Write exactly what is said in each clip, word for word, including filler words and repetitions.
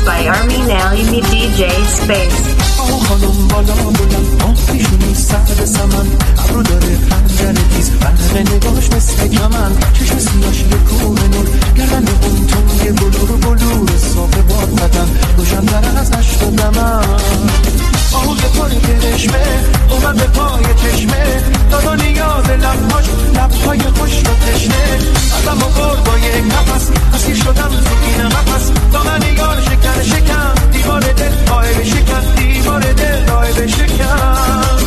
by Armin Alimi دی جی Space. آه خانم بالا بلند آفیشونی سر سمن ابرو داره پنجره تیز برق نگاش مثل کمن چشم سیاش یه کوه نور گردن اون تنگ بلور بلور صاف باد بدن روشن در از عشق دمن آه پای کرشمه اومد به پای چشمه دادا نیاز لبهاش لبهای خوش و تشنه ازم و برد با یک نفس اسیر شدم تو این قفس دامن یار شکن شکن دیوار دل پای به شکن دیوار دل رای به شکن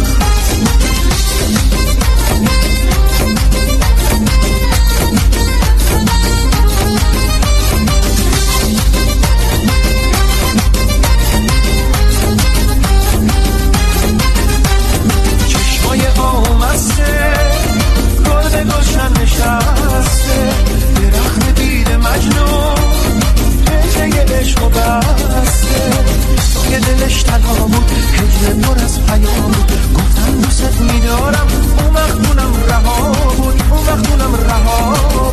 چشمای آمسته گل گلشن نشسته درخت دید مجنون پنجه عشق و بسته سایه دلش تنها بود هجر پر از پیام بود گفتم دوست میدارم اون وقت اونم رها بود اون وقت اونم رها